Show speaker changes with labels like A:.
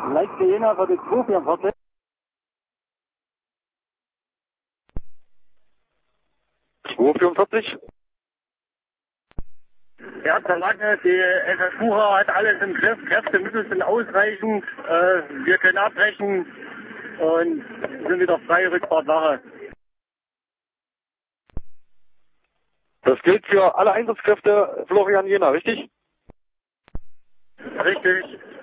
A: Leichte Jena für die 244. Ja, der Lange, die SS-Bucher hat alles im Griff, Kräftemittel sind ausreichend, wir können abbrechen und sind wieder frei, Rückfahrt Wache.
B: Das gilt für alle Einsatzkräfte Florian Jena, richtig?
A: Richtig.